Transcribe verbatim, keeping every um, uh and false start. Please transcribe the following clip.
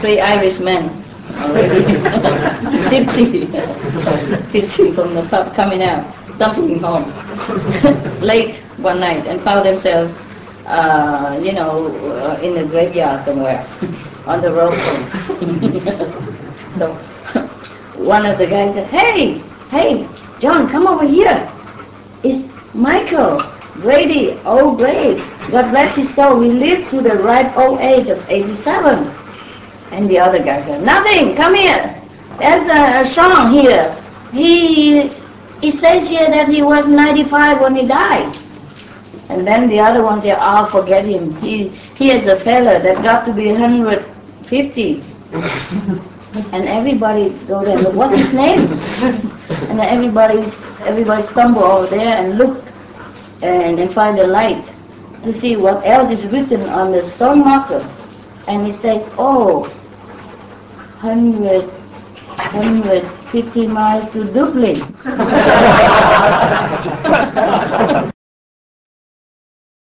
three Irishmen already tipsy, tipsy from the pub coming out, stumbling home late one night and found themselves, uh, you know, uh, in a graveyard somewhere on the road home. So one of the guys said, "Hey, hey, John, come over here. It's Michael Brady, oh great, God bless his soul. He lived to the ripe old age of eighty-seven. And the other guy said, "Nothing, come here. There's a, a Sean here. He, it says here that he was ninety-five when he died." And then the other one said, "Oh, forget him. He, he is a fella that got to be one hundred fifty. And everybody go there, look, what's his name? And then everybody, everybody stumble over there and look and, and find the light to see what else is written on the stone marker. And he said, "Oh, one hundred, one hundred fifty miles to Dublin."